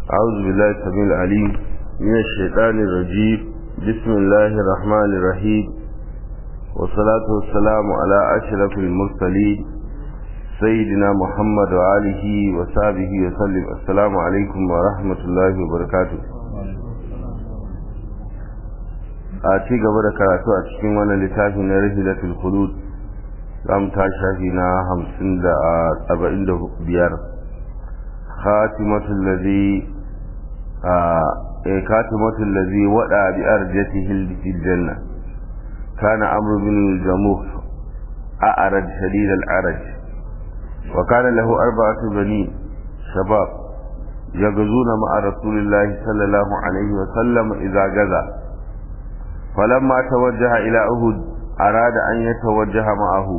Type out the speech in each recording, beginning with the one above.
أعوذ بالله السميع العليم من الشيطان الرجيم. بسم الله الرحمن الرحيم، والصلاة والسلام على أشرف المرسلين سيدنا محمد وآله وصحبه وسلم. السلام عليكم ورحمة الله وبركاته. أتي قبل كراتو أتشكين وانا لتافي رحلة الخلود لم تشافينا 50 خاتمة الذي وقع بأرجته في الجنة. كان عمرو بن الجموح أعرج شديد العرج، وكان له 4 بنين شباب يغزون مع رسول الله صلى الله عليه وسلم إذا غزا، فلما توجه إلى أحد أراد أن يتوجه معه،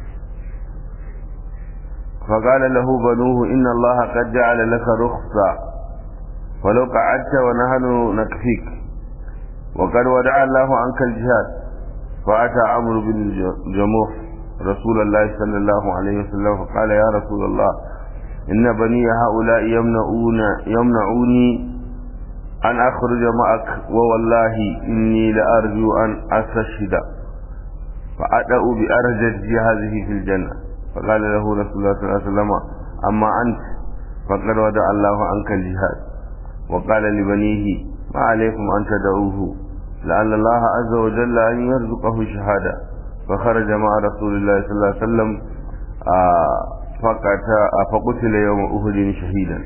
فقال له بنوه: إن الله قد جعل لك رخصة، ولو قعدت ونحن نكفيك، وقد ودع الله عنك الجهاد. فأتى عمرو بن الجموح رسول الله صلى الله عليه وسلم فقال: يا رسول الله، إن بني هؤلاء يمنعوني أن أخرج معك، ووالله إني لأرجو أن أستشهد فأدأ بأرجة هذه في الجنة. فقال له رسول الله صلى الله عليه وسلم: أما أنت فقد ودع الله عنك الجهاد. وقال لبنيه: ما عليكم أن تدعوه، لعل الله عز وجل أن يرزقه شهادة. فخرج مع رسول الله صلى الله عليه وسلم فقتل يوم أحد شهيدا.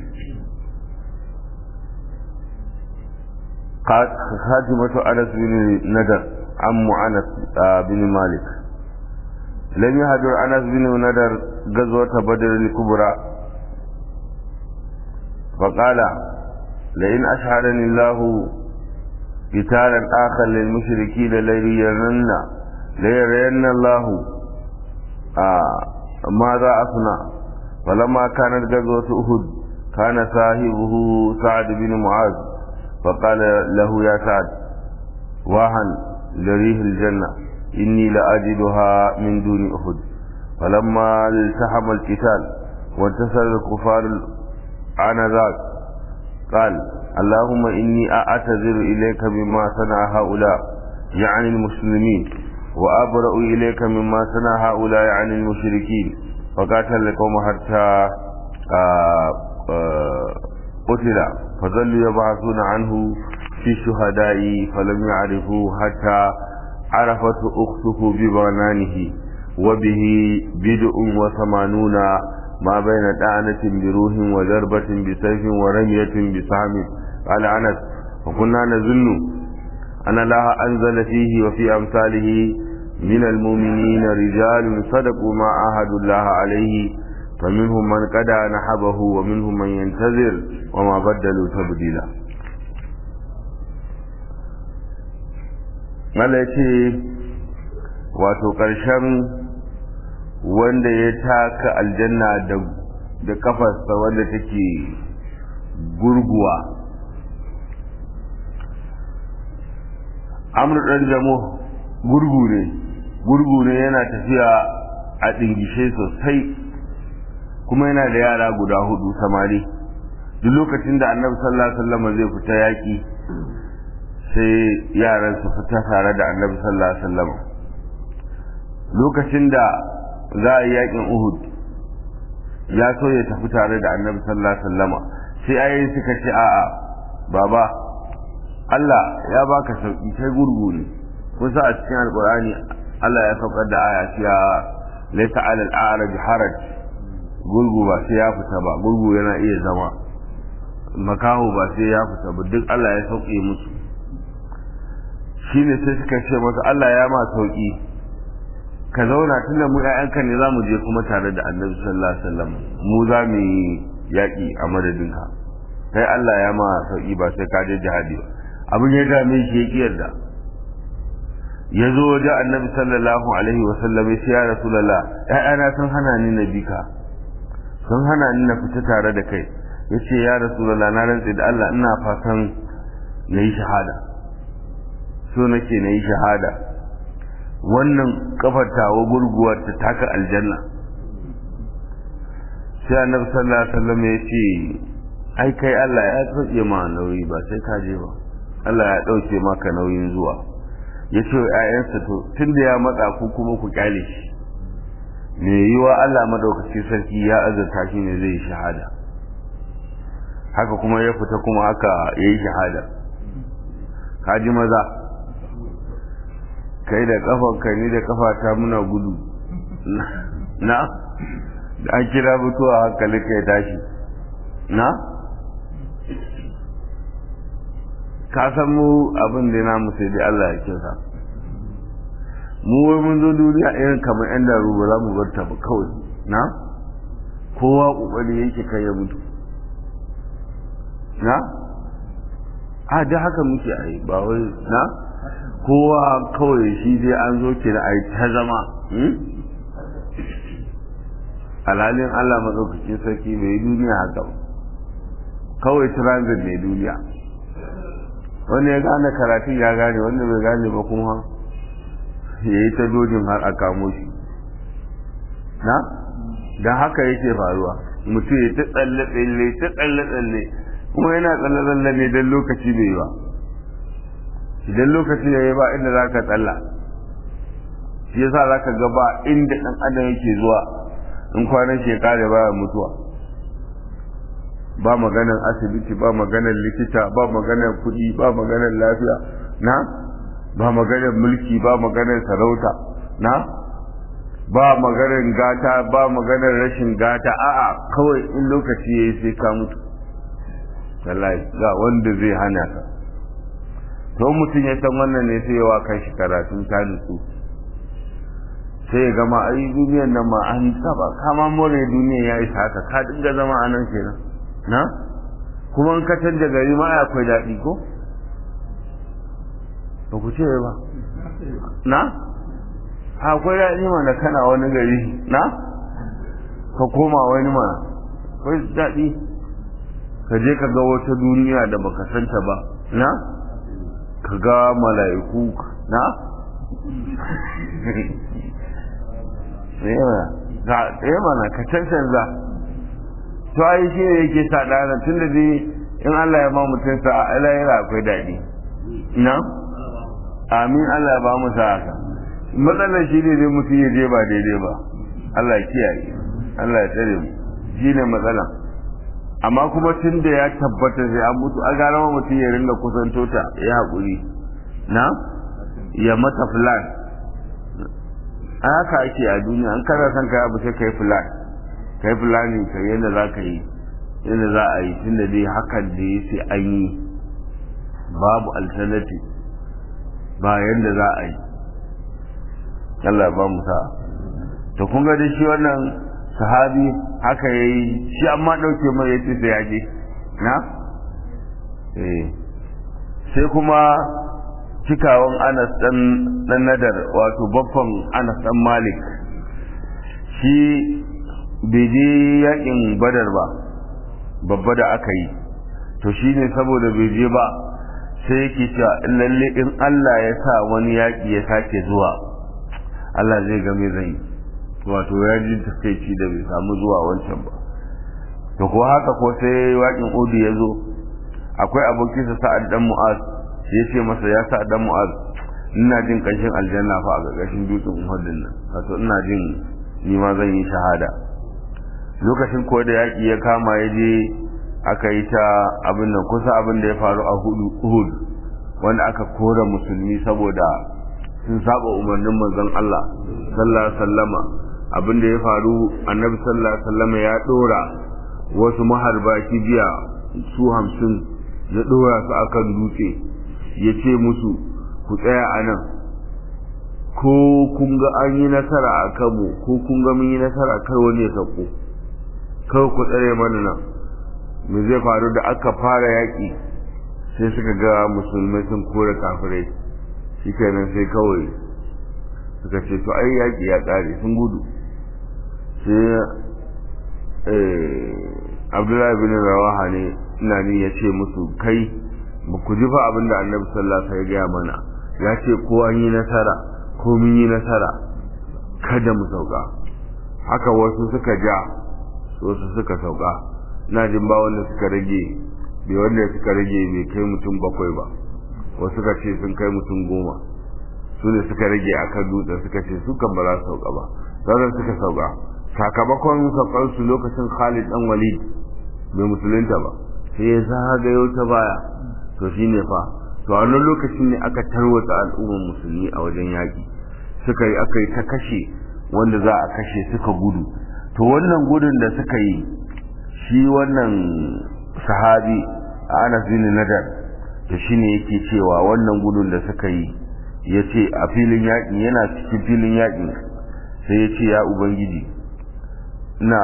خاتمة أنس بن ندر عم أنس بن مالك. لم يهجر أنس بن ندر غزوة بدر الكبرى، فقال: لئن أشهدني الله قتالا آخر للمشركين ليرين الله ماذا أصنع. فلما كانت غزوة أحد كان صاحبه سعد بن معاذ، فقال له: يا سعد، واهن لريح الجنة، إني لأجدها من دون أحد. فلما التحم القتال وانتصر الكفار آنذاك قال: اللهم إني أعتذر إليك مما صنع هؤلاء يعني المسلمين، وأبرأ إليك مما صنع هؤلاء يعني المشركين. فقاتل القوم حتى قتل، فظلوا يبعثون عنه في الشهداء فلم يعرفوا حتى عرفت أخته ببنانه، وبه 80 ما بين طعنة بروح وضربة بسيف ورمية بسهم. قال أنس: وكنا نظن أن الله أنزل فيه وفي أمثاله من المؤمنين رجال صدقوا ما عاهدوا الله عليه، فمنهم من قضى نحبه ومنهم من ينتظر وما بدلوا تبديلا. malaci wato ƙarshen wanda ya taka aljanna da kafarsa wanda take gurguwa. Amr dan Jamo gurgu ne yana tafiya a dingishe sosai, kuma yana da yara guda 4 samari. Duk lokacin da Annabi sallallahu alaihi wasallam zai fita yaki, sai yaran su fita tare da Annabi sallallahu alaihi wasallam. Lokacin da za a yi yakin Uhud, ya so ya tafi tare da Annabi sallallahu alaihi wasallam, sai ayoyi suka ce: a'a baba, Allah ya baka sauki, kai gurgu ne. Kusa a cikin Alqur'ani Allah ya saukar da aya cewa laysa 'ala al-a'raj haraj, gurgu ba sai ya fita ba, gurgu yana iya zama, makaho ba sai ya fita ba, duk Allah ya sauke musu. Shine sai suka ce masa: Allah ya ma sauki, ka zauna tunda mu ƴaƴanka ne zamu je kuma tare da Annabi sallallahu alaihi wasallam, mu za mu yaki a madadinka, kai Allah ya ma sauki ba sai ka je jihadi ba. Abin ya dame shi ya kiyarda, ya zo wajen Annabi sallallahu alaihi wasallam ya ce: ya Rasulullah, ƴaƴana sun hana ni na bika, sun hana ni na fita tare da kai. Ya ce: ya Rasulullah, na rantse da Allah ina fatan na yi shahada, so nake na yi shahada, wannan kafar tawo gurguwar ta taka aljanna. sai Annabi sallallahu alaihi wasallam ya ce: ai kai Allah ya sauke ma nauyi ba sai ka je ba, Allah ya dauke maka nauyin zuwa. Ya ce wa ƴaƴansa to tunda ya matsa ku kuma ku kyale shi, me yiwa Allah madaukaki sarki ya azurta shi ne zai shahada. Haka kuma ya fita kuma aka yayi shahada. Kaji maza, kai da kafanka ni da kafata muna gudu na da an kira mutuwa hankali kai tashi na ka san mu abin da namu sai dai Allah ya kinsa. Mu wai mun zo duniya irin kamar yan daru ba za mu bar ta ba kawai na kowa kokari yake kai ya mutu na a da haka muke ai ba wai na kowa kawai shi dai an zo kira ai ta zama alhalin Allah madaukakin sarki bai duniya haka ba, kawai transit ne duniya. wanda ya gane karatun ya gane, wanda bai gane ba kuma ya yi ta dojin har a kamo shi na don haka yake faruwa. Mutum ya ta tsalle kuma yana tsalle ne don lokaci bai ba, idan lokaci ya yi ba inda za ka tsalla. shi yasa za ka gaba inda ɗan adam yake zuwa in kwanan shekara baya mutuwa, ba maganar asibiti, ba maganar likita, ba maganar kuɗi, ba maganar lafiya na ba maganar mulki, ba maganar sarauta na ba maganar gata, ba maganar rashin gata. A'a, kawai in lokaci yayi sai ka mutu. wallahi ga wanda zai hana ka. to mutum ya san wannan ne sai ya wa kanshi karatun ta nutsu, sai ya gama ai duniyar nan ma an saba kama more duniya ya isa haka ka dinga zama a nan kenan na kuma in ka canja gari ma akwai daɗi ko ba ku ce ba na akwai daɗi mana kana wani gari na ka koma wani mana akwai daɗi, ka je ka ga wata duniya da baka santa ba na ka ga mala'iku na mana ka cancanza. to ai shi ne yake sa ɗana tun da dai in Allah ya ba mutum sa'a alayira akwai daɗi na amin. Allah ya ba mu sa'a ka. matsalar shi ne dai mutum ya je ba daidai ba, Allah ya kiyaye, Allah ya tsare mu, shi ne matsala. amma kuma tun da ya tabbata sai an mutu a gara mutum ya ringa kusanto ta ya haƙuri na ya mata fulan. a haka ake a duniya, an kana son kai abu sai kai fulan, kai fulani kai yadda za ka yi, yadda za a yi, tun da dai hakan da ya sai an yi, babu alternative, ba yadda za a yi. Allah ba mu sa'a. to kun ga dai shi wannan sahabi haka yayi, shi amma dauke mai yace sai yaje na sai kuma cikawan Anas dan Nadar, wato babban Anas dan Malik, shi bai je yakin Badar ba, babba da aka yi. to shine saboda bai je ba sai yake cewa lalle in Allah ya sa wani yaki ya sake zuwa Allah zai ga me zai, wato ya ji takeici da bai samu zuwa wancan ba. to ko haka ko sai wakin Uhud ya zo, akwai abokinsa Sa'ad dan Mu'az, ya ce masa ya Sa'ad dan Mu'az, ina jin kanshin aljanna fa a gargashin dutsen Uhud din nan, wato ina jin ni ma zan yi shahada. lokacin ko da yaki ya kama ya je aka yi ta abin nan, kusa abin da ya faru a Uhud, wanda aka kora musulmi saboda sun saba umarnin manzon Allah sallallahu alaihi wasallama. abin da ya faru, annabi sallallahu alaihi wasallama ya dora wasu maharba kibiya su 50, ya dora su akan dutse, ya ce musu ku tsaya a nan, ko kun ga an yi nasara a kanmu, ko kun ga mun yi nasara kar wani ya sauko, kawai ku tsare mana nan. me zai faru da aka fara yaƙi, sai suka ga musulmai sun kore kafirai, shikenan sai kawai suka ce to ai yaƙi ya ƙare, sun gudu. sai Abdullahi bin Rawaha ne ina ni ya ce musu kai ba ku ji fa abinda Annabi sallallahu alaihi wasallam ya gaya mana, ya ce ko an yi nasara ko mun yi nasara kada mu sauka. haka wasu suka ja, wasu suka sauka. ina jin ba wanda suka rage bai kai mutum 7 ba, wasu suka ce sun kai mutum 10 su ne suka rage a kan dutsen, suka ce su kan ba za su sauka ba, sauran suka sauka sakamakon saukansu lokacin Khalid dan Walid bai musulunta ba sai ya zagayo ta baya. To shine fa to a wannan lokacin ne aka tarwata al'ummar musulmi a wajen yaki, aka yi ta kashe wanda za a kashe suka gudu. To wannan gudun da suka yi shi wannan sahabi Anas bin Nadar to shine yake cewa wannan gudun da suka yi yace a filin yaki, yana cikin filin yaki sai yace ya ubangiji ina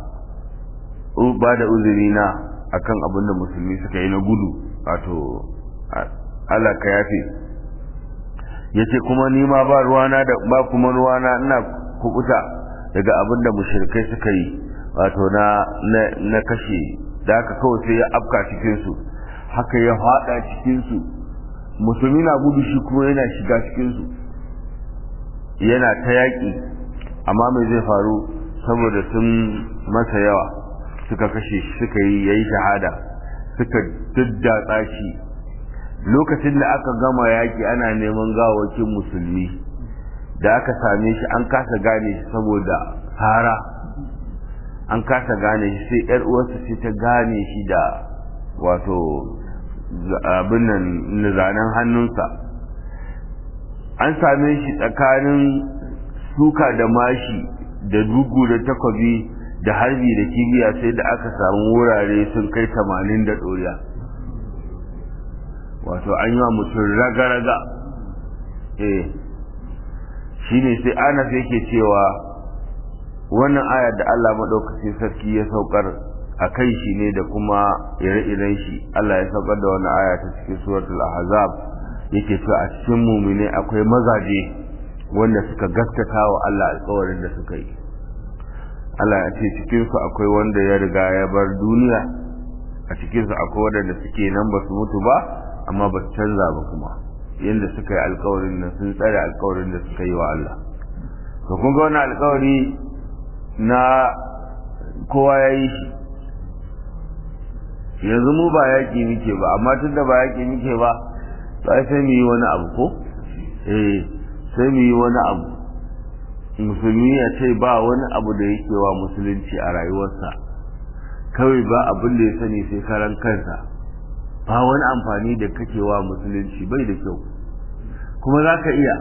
ba da uzuri na akan abin da musulmi suka yi na gudu, wato Allah ka yafe. yace kuma ni ma ba ruwana da ba kuma ruwana ina kubuta daga abin da mushrikai suka yi, wato na kashe da haka kawai sai ya afka cikin su, haka ya fada cikin su, musulmi na gudu shi kuma yana shiga cikin su yana ta yaki. Amma me zai faru? saboda sun masa yawa suka kashe shi, suka yi yayi shahada, suka daddatsa shi. Lokacin da aka gama yaki ana neman gawakin musulmi, da aka same shi an kasa gane shi saboda hara, an kasa gane shi sai yar uwarsa ce ta gane shi da wato abin nan zanen hannunsa. An same shi tsakanin suka da mashi da dugu da takwabi da harbi da kibiya, sai da aka samu wurare sun kai 80 da ɗoriya. Wato an yi wa mutum raga-raga. Shine sai Anas yake cewa wannan aya da Allah madaukakin sarki ya saukar a kai shi ne da kuma ire-iren shi. Allah ya saukar da wannan aya ta cikin suratul Ahzab, yake cewa a cikin mu'mine akwai mazaje wanda suka gaskata wa Allah alƙawarin da suka yi. Allah ya ce cikin su akwai wanda ya riga ya bar duniya, a cikin su akwai wanda suke nan ba su mutu ba amma ba su canza ba, kuma yanda suka yi alƙawarin nan sun tsare alƙawarin da suka yi wa Allah. To kun ga wannan alƙawari na kowa ya yi shi. Yanzu mu ba yaƙi muke ba, amma tun da ba yaƙi muke ba sai mu yi wani abu ko? Sai mu yi wani abu. Musulmi ya ce ba wani abu da yake wa musulunci a rayuwarsa, kawai ba abin da ya sani sai karan kansa, ba wani amfani da kake wa musulunci bai da kyau. Kuma za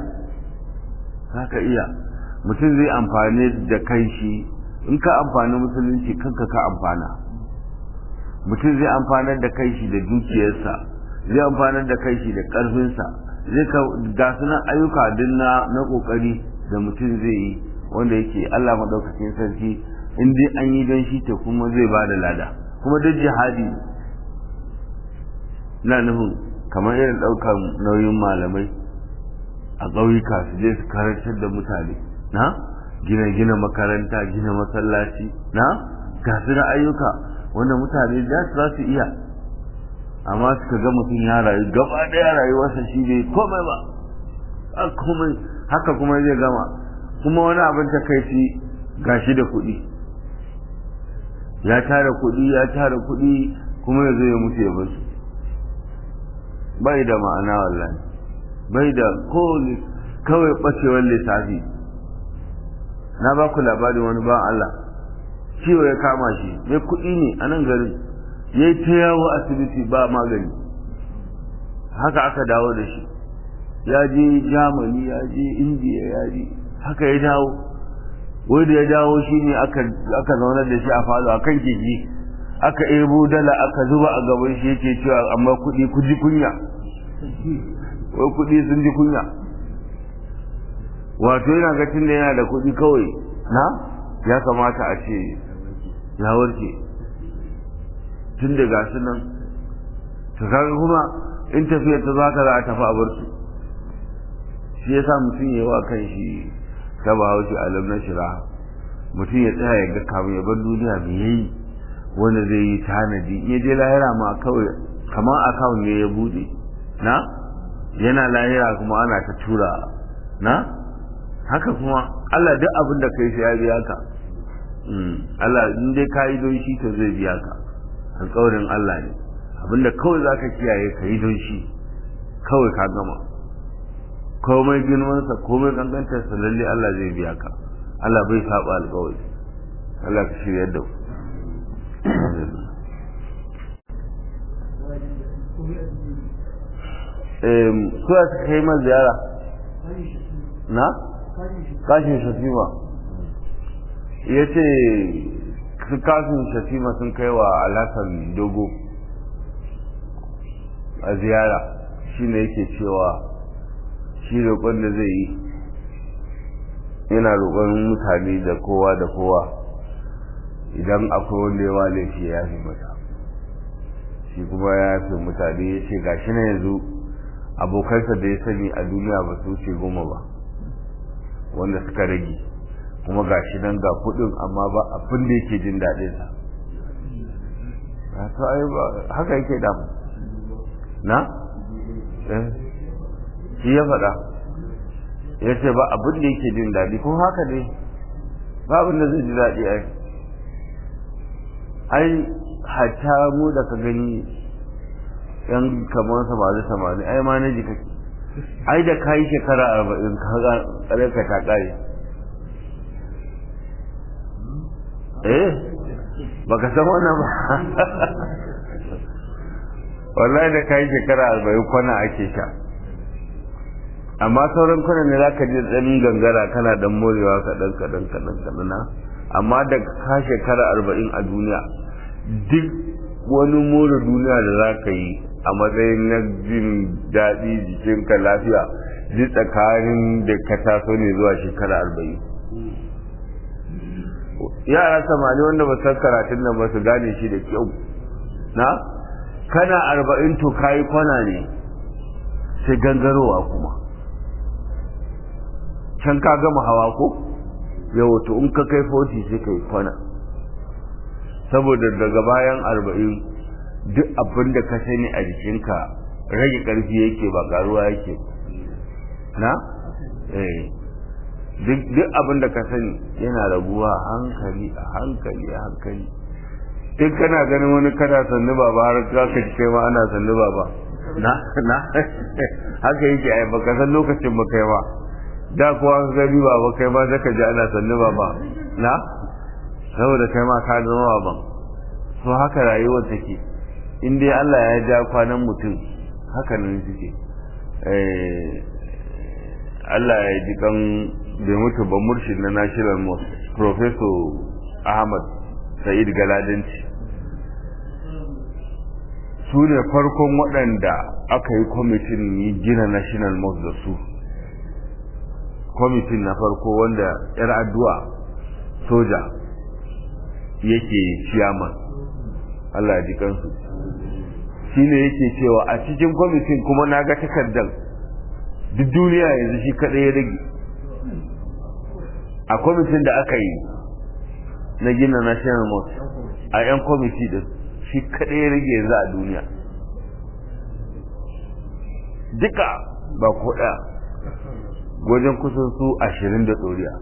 ka iya mutum zai amfani da kanshi, in ka amfani musulunci kanka ka amfana. Mutum zai amfanar da kanshi da dukiyarsa, zai amfanar da kanshi da ƙarfinsa, zai ga sunan ayyuka din na kokari da mutum zai yi, wanda yake Allah madaukakin sarki in dai an yi don shi ta kuma zai ba da lada. Kuma duk jihadi na nufin kamar irin ɗaukar nauyin malamai a ƙauyuka su je su karantar da mutane, na gina makaranta, gina masallaci, na ga su na ayyuka wanda mutane za su iya. Amma suka ga mutum ya rayu gaba ɗaya rayuwarsa shi bai komai ba, haka kuma zai gama. Kuma wani abin takaici gashi da kuɗi, ya tara kuɗi kuma ya zo ya mutu ya basu. Bai da ma'ana wallahi, bai da kawai ɓacewar lissafi. Na ba ku labarin wani ba Allah, ciwo ya kama shi, mai kuɗi ne a nan garin, ya yi ta yawo asibiti ba magani, haka aka dawo da shi. Ya je Germany, ya je India, ya je haka ya dawo. Wai da ya dawo shi ne aka zaunar da shi a falo a kan keke, aka ebo dala aka zuba a gaban shi, yake cewa amma kuɗi ku ji kunya, wai kuɗi sun ji kunya. Wato yana ga tunda yana da kuɗi kawai na ya kamata a ce ya warke tun da gasu nan. to kaga kuma in tafiyar ta zaka za a tafi a bar su. Shi yasa mutum ya wa kan shi ta Bahaushe alam na shira, mutum ya tsaya ya ga kamun ya bar duniya me yayi wanda zai yi tanadi. In ya je lahira ma kawai kamar account ne ya bude, na yana lahira kuma ana ta tura, na haka kuma Allah duk abin da kai sai ya biya ka. Allah in dai kai don shi to zai biya ka. alƙawarin Allah ne abinda kawai zaka kiyaye ka yi don shi kawai ka gama komai girmansa komai kankantarsa lalle Allah zai biya ka Allah bai saba alƙawari Allah ka shirya da suwa suka kai ma ziyara na? kashin shatima ya ce su kashin shatima sun kai wa alasan dogo a ziyara shi ne yake cewa shi roƙon da zai yi yana roƙon mutane da kowa da kowa idan akwai wanda ya wale shi ya fi mata shi kuma ya fi mutane ya ce ga shi na yanzu abokansa da ya sani a duniya ba su wuce 10 ba wanda suka rage kuma ga shi nan ga kudin amma ba abin da yake jin daɗinsa haka yake damu na? shi ya faɗa ya ce ba abin da yake jin daɗi kuma haka ne ba abin da zai ji daɗi ai hatta mu da ka gani yan kamar samari ai ma na ji kake ai da kayi shekara 40 ka ta kare baka san wannan ba wallahi da kayi shekara 40 kwana ake sha amma sauran kwanan ne zaka ji dan gangara kana dan morewa kadan na amma da ka shekara 40 a duniya duk wani more duniya da zaka yi a matsayin na jin daɗi jikinka lafiya ji tsakanin da ka taso ne zuwa shekara 40 yara samani wanda ba san karatun nan ba su gane shi da kyau na kana 40 to kayi kwana ne sai gangarowa kuma can ka gama hawa ko yau to in ka kai 40 sai kai kwana saboda daga bayan 40 duk abin da ka sani a jikinka rage ƙarfi yake ba ƙaruwa yake na? duk abin da ka sani yana raguwa hankali a hankali duk kana ganin wani kana sannu baba har ka ci kai ma ana sannu baba na? haka yake ai baka san lokacin ba kai ma da kuwa ka gani baba kai ma zaka ji ana sannu baba na? saboda kai ma ka zama baban so haka rayuwar take in dai Allah ya ja kwanan mutum haka nan suke Allah ya ji kan bai mutu ba murshid na National Mosque Professor Ahmad Sa'id Galadanci su ne farkon waɗanda aka yi kwamitin gina National Mosque da su kwamitin na farko wanda yar addu'a soja yake ciyaman Allah ya ji kansu shine yake cewa a cikin kwamitin kuma na ga takardar duk duniya yanzu shi kadai ya rage a kwamitin da aka yi na gina National Mosque a yan kwamiti din shi kadai ya rage yanzu a duniya duka ba ko daya wajen kusan su 20 da tsoriya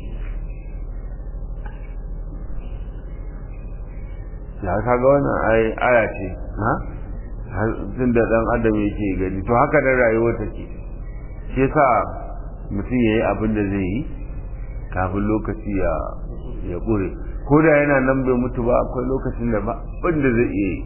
ya kaga wannan aya ce ha tun da dan adam yake gani to haka da rayuwar take shi yasa mutum yayi abin da zai yi kafin lokaci ya ƙure ko da yana nan bai mutu ba akwai lokacin da ba abin da zai iya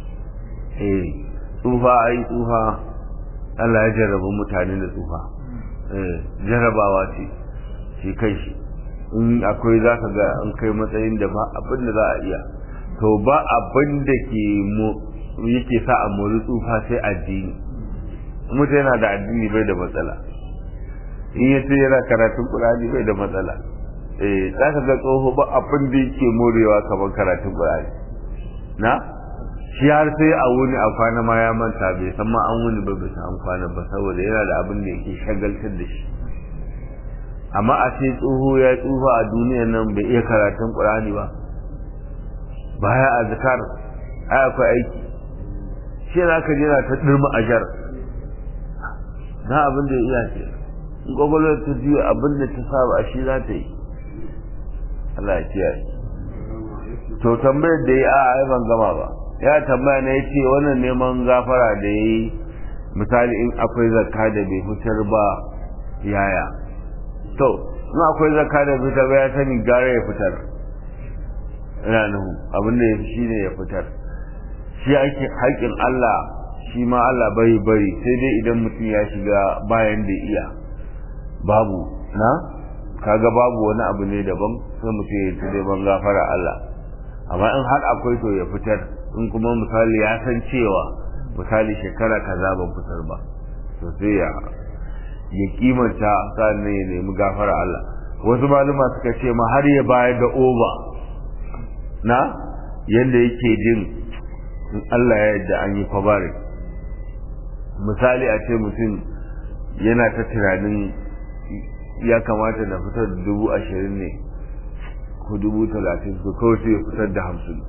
tsufa tsufa Allah ya jarraba mutane da tsufa jarrabawa ce shi kai shi in akwai za ka ga an kai matsayin da ba abin da za a iya to ba abin da yake sa a mori tsufa sai addini mutum yana da addini bai da matsala in ya ce yana karatun Qur'ani bai da matsala za ka ga tsoho ba abin da yake morewa kamar karatun Qur'ani na shi har sai a wuni a kwana ma ya manta bai san ma an wuni ba bai san an kwana ba saboda yana da abin da yake shagaltar da shi amma a ce tsoho ya tsufa a duniyar nan bai iya karatun Qur'ani ba baya azkar ai akwai aiki shi za ka jira ta dirma ajar na abin da ya iya ce in gwagwalar ta juya abin da ta saba a shi za ta yi Allah ya kiyaye to tambayar da ya ai ban gama ba ya tambaya ne yace wannan neman gafara da yayi misali in akwai zakka da bai fitar ba yaya to in akwai zakka da fitar ba ya sani gare ya fitar ina nuhu abin da yafi shine ya fitar shi ake haƙin Allah shi ma Allah bai bari sai dai idan mutum ya shiga bayan da iya babu na kaga babu wani abu ne daban sai mutum ya tsare ban gafara Allah amma in har akwai to ya fitar in kuma misali ya san cewa misali shekara kaza ban fitar ba to sai ya kimanta sannan ya nemi gafara Allah wasu maluma suka ce ma har ya bayar da over na yanda yake jin in Allah ya yarda an yi fabari misali a ce mutum yana ta tunanin ya kamata na fitar da 20,000 ne ko 30,000 ko kawai sai ya fitar da 50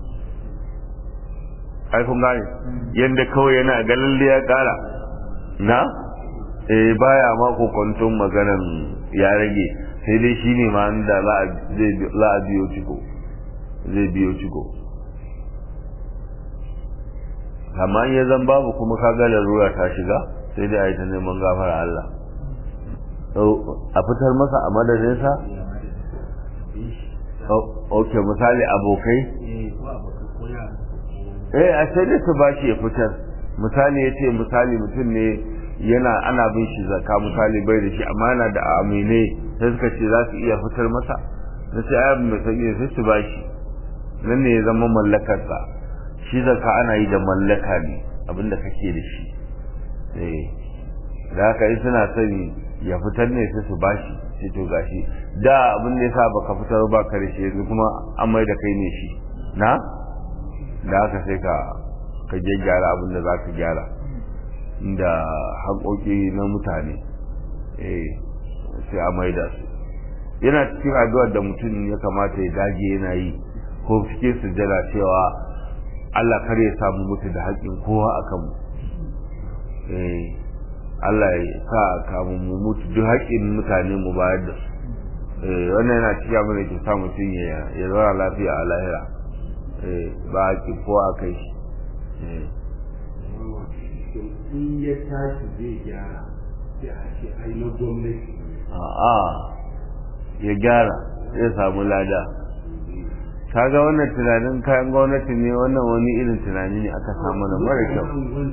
ai kun gane yanda kawai yana ga lalle ya kara na baya ma kokonton maganan ya rage sai dai shine ma da za a biyo ciko zai biyo ciko amma ya zan babu kuma kaga larura ta shiga sai dai a yi ta neman gafara Allah a fitar masa a madadinsa ok misali abokai a sai dai su ba shi ya fitar misali ya ce misali mutum ne yana ana bin shi zakka misali bai da shi amma yana da amine sai suka ce za su iya fitar masa na ce ayyabin mai sauƙi sai su ba shi nan ne ya zama mallakarsa shi zakka ana yi da mallaka ne abinda kake da shi da haka in suna sani ya fitar ne sai su bashi sai to gashi da abin da yasa baka fitar ba ka da shi yanzu kuma an mai da kai ne shi na da haka sai ka gyara abin da zaka gyara inda haƙoƙi na mutane sai a mai da su yana cikin addu'ar da mutum ya kamata ya dage yana yi ko cikin sujjada cewa Allah kar ya samu mutu da haƙƙin kowa akan mu Allah ya sa kamun mu mutu duk haƙƙin mutane mu bayar da su wannan yana cikin abin da ke sa mutum ya zauna lafiya a lahira ba haƙƙin kowa a kai shi in ya tashi zai gyara sai a ce ai na gwamnati ya gyara zai samu lada kaga wannan tunanin kayan gwamnati ne wannan wani irin tunani ne aka samu na mara kyau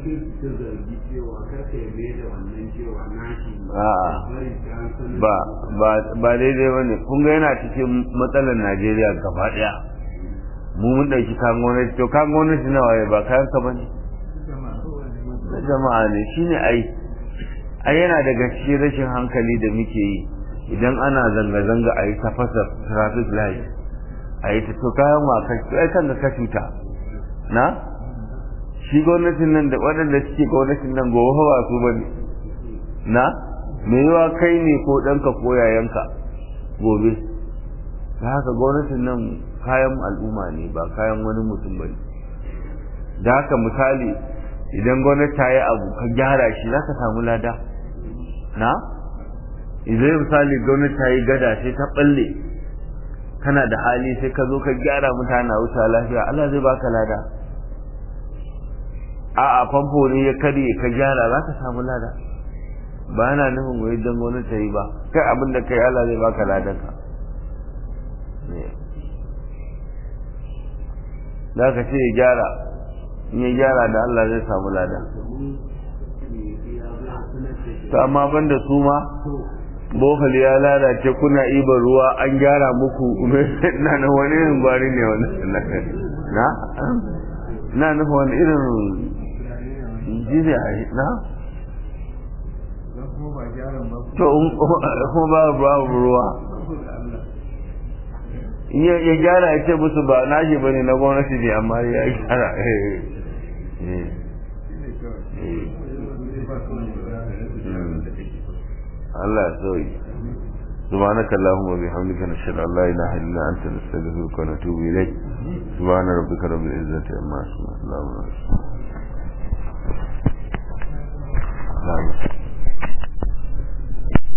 ba daidai bane kun ga yana cikin matsalar Najeriya gaba daya mu mun dauki kayan gwamnati to kayan gwamnati na waye ba kayan ka bane na jama'a ne shine ai yana daga cikin rashin hankali da muke yi idan ana zanga-zanga a yi tafasa traffic light a yi ta to kayan wakar ai kan ka cuta na shi gwamnatin nan da waɗanda suke gwamnatin nan gobe ba su bane na me yawa kai ne ko ɗanka ko yayanka gobe da haka gwamnatin nan kayan al'umma ne ba kayan wani mutum bane da haka misali idan gwamnati ta yi abu ka gyara shi za ka samu lada na idan misali gwamnati ta yi gada sai ta balle kana da hali sai ka zo ka gyara mutane a wuta lafiya Allah zai baka lada a famfo ne ya karye ka gyara za ka samu lada ba yana nufin wai dan gwamnati ta yi ba kai abin da kai Allah zai baka ladan ka za ka ce ya gyara in ya gyara da Allah zai samu lada to amma banda su ma bohali ya lalace kuna ibar ruwa an gyara muku na na wani irin gwari ne wani na nufa wani irin jiri a na to kuma babu ruwa ya gyara ya ce musu ba nashi bane na gwamnati ne amma ya gyara Allah ya sauyi سبحانك اللهم وبحمدك نشهد ان لا اله الا انت نستغفرك ونتوب اليك سبحان ربك رب العزه عما يصفون